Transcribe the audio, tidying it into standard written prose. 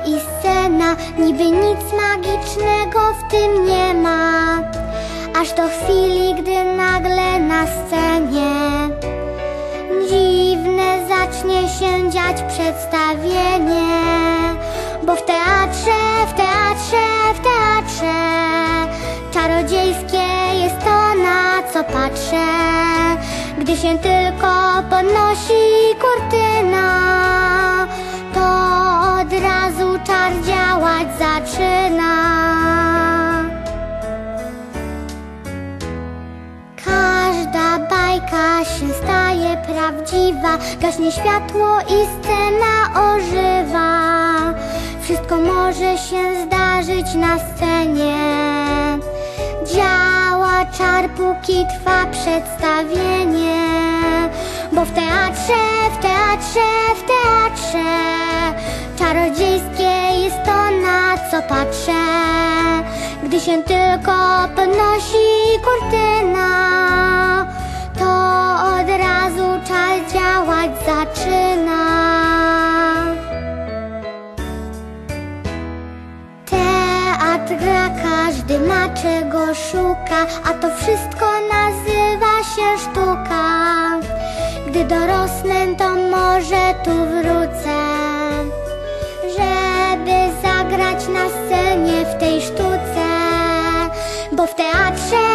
i scena, niby nic magicznego w tym nie ma, aż do chwili, gdy nagle na scenie dziwne zacznie się dziać przedstawienie. Bo w teatrze czarodziejskie jest to, na co patrzę, gdy się tylko podnosi kurtyna, to od razu czar działać zaczyna. Każda bajka się staje prawdziwa, gaśnie światło i scena ożywa. Wszystko może się zdarzyć na scenie, działa czar, póki trwa przedstawienie. Bo w teatrze czarodziejskie jest to, na co patrzę, gdy się tylko podnosi kurtyna, to od razu czar działać zaczyna. Teatr gra, każdy ma czego szuka, a to wszystko nazywa się sztuka. Gdy dorosnę, to może tu wrócę, żeby zagrać na scenie w tej sztuce. Bo w teatrze